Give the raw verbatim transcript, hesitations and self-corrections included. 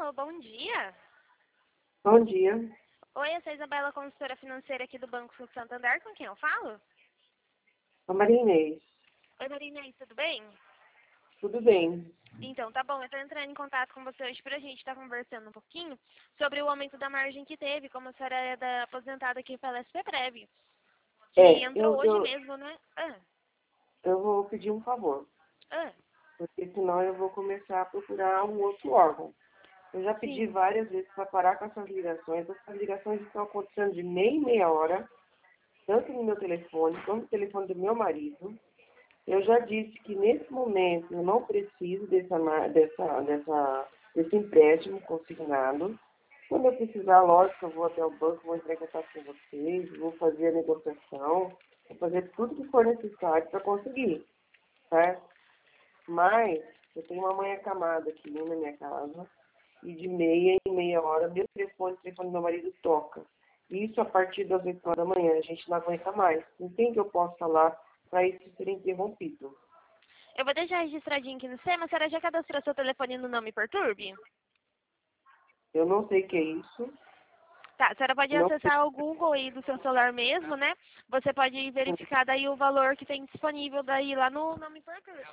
Alô, bom dia. Bom dia. Oi, eu sou a Isabela, consultora financeira aqui do Banco Santander. Com quem eu falo? A Maria Inês. Oi, Marina, tudo bem? Tudo bem? Então, tá bom. Eu tô entrando em contato com você hoje pra gente estar conversando um pouquinho sobre o aumento da margem que teve, como a senhora é da, aposentada aqui pela S P Prev, que É, entrou eu, hoje eu, mesmo, né? Ah, eu vou pedir um favor, ah, porque senão eu vou começar a procurar um outro órgão. Eu já pedi sim. várias vezes para parar com essas ligações. Essas ligações estão acontecendo de meia em meia hora, tanto no meu telefone quanto no telefone do meu marido. Eu já disse que nesse momento eu não preciso dessa, ma- dessa, dessa, desse empréstimo consignado. Quando eu precisar, lógico, eu vou até o banco, vou entrar em contato com vocês, vou fazer a negociação, vou fazer tudo que for necessário para conseguir, certo? Mas eu tenho uma mãe acamada aqui na minha casa e de meia em meia hora meu telefone, o telefone do meu marido toca. Isso a partir das oito horas da manhã, a gente não aguenta mais. Não tem que eu possa falar para isso ser interrompido. Eu vou deixar registradinho aqui no sistema. A senhora já cadastrou seu telefone no Não Me Perturbe? Eu não sei o que é isso, Tá, a senhora pode não sei. acessar o Google aí do seu celular mesmo, né? Você pode verificar daí o valor que tem disponível daí lá no Não Me Perturbe.